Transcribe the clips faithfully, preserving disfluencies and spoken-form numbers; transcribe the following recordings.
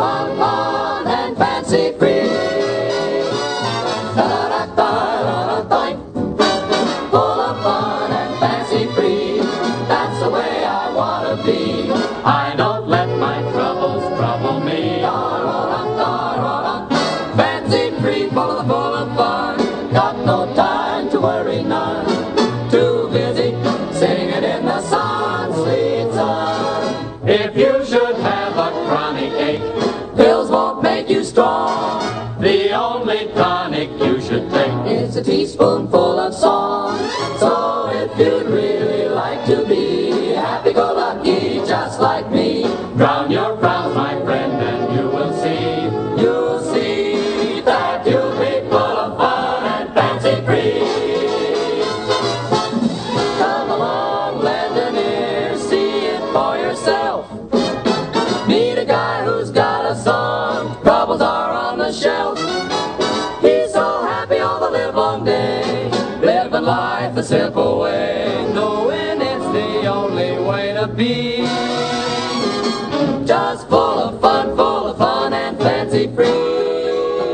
fun, fun and fancy free. Full of fun and fancy free. That's the way I wanna be. I don't let my troubles trouble me. Fancy free, full of, full of fun. Got no time to worry none. Too busy singing in the sun, sweet sun. If you should have a chronic ache, pills won't make you strong. The only tonic you should take is a teaspoonful of song. So if you'd really like to be happy-go-lucky just like me, drown your frowns, my friend, and you will see, you'll see that you'll be full of fun and fancy-free. Come along, lend an ear, see it for yourself. Meet a guy who's got a song, troubles are on the shelf. He's so happy all the livelong day, living life the simple way, knowing it's the only way to be. Just full of fun, full of fun and fancy free.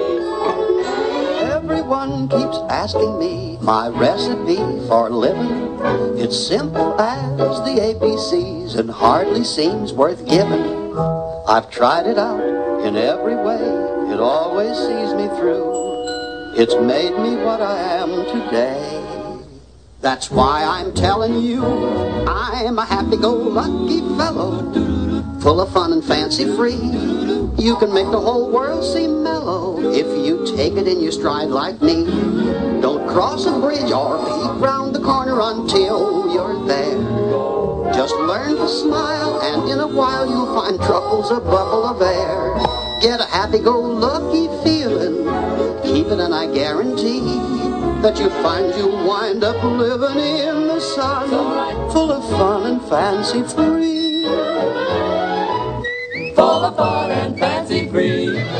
Everyone keeps asking me my recipe for living. It's simple as the A B Cs and hardly seems worth giving. I've tried it out in every way, it always sees me through. It's made me what I am today. That's why I'm telling you, I'm a happy-go-lucky fellow, full of fun and fancy-free. You can make the whole world seem mellow if you take it in your stride like me. Don't cross a bridge or peek round the corner until you're there. Just learn to smile, and in a while you'll find trouble's a bubble of air. Get a happy-go-lucky feeling, keep it and I guarantee that you find you'll wind up living in the sun, full of fun and fancy-free. Full of fun and fancy free.